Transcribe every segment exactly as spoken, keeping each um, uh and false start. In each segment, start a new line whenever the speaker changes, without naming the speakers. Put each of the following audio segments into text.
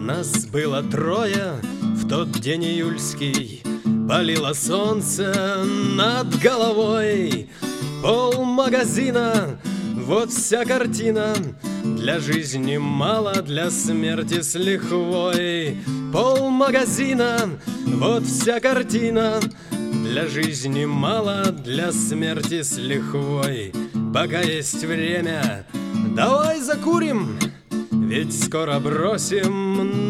Нас было трое в тот день июльский, палило солнце над головой. Пол магазина, вот вся картина, для жизни мало, для смерти с лихвой. Пол магазина, вот вся картина, для жизни мало, для смерти с лихвой. Пока есть время, давай закурим, ведь скоро бросим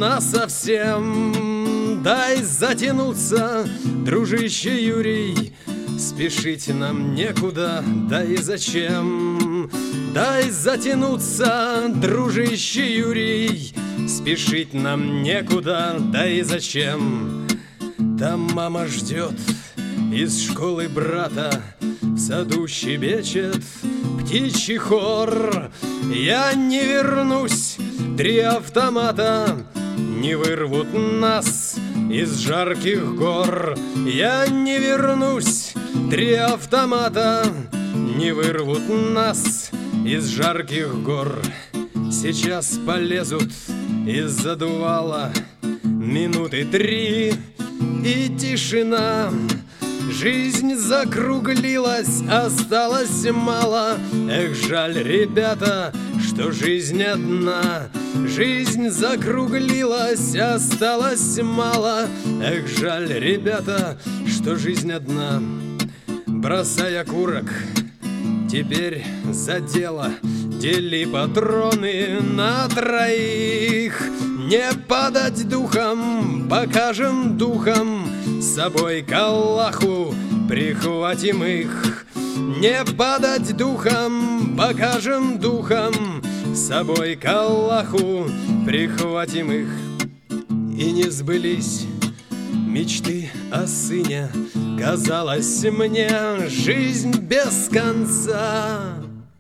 насовсем. Дай затянуться, дружище Юрий, спешить нам некуда, да и зачем? Дай затянуться, дружище Юрий, спешить нам некуда, да и зачем? Там мама ждет из школы брата, в саду щебечет птичий хор. Я не вернусь, три автомата не вырвут нас из жарких гор. Я не вернусь, три автомата не вырвут нас из жарких гор. Сейчас полезут из задувала минуты три и тишина. Жизнь закруглилась, осталось мало. Эх, жаль, ребята, что жизнь одна. Жизнь закруглилась, осталось мало. Эх, жаль, ребята, что жизнь одна. Бросай окурок, теперь за дело. Дели патроны на троих. Не падать духом, покажем духом, с собой к Аллаху прихватим их. Не падать духом, покажем духом, с собой к Аллаху прихватим их. И не сбылись мечты о сыне, казалось мне жизнь без конца.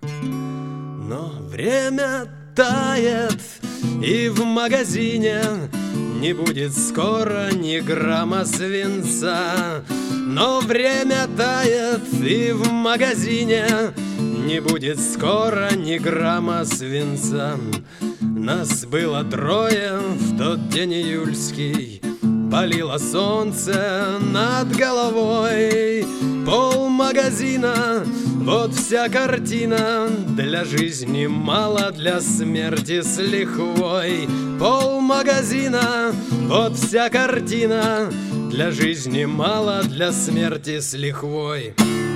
Но время тает, и в магазине не будет скоро ни грамма свинца. Но время тает, и в магазине не будет скоро ни грамма свинца. Нас было трое в тот день июльский, палило солнце над головой. Пол магазина, вот вся картина, для жизни мало, для смерти с лихвой. Пол магазина, вот вся картина, для жизни мало, для смерти с лихвой.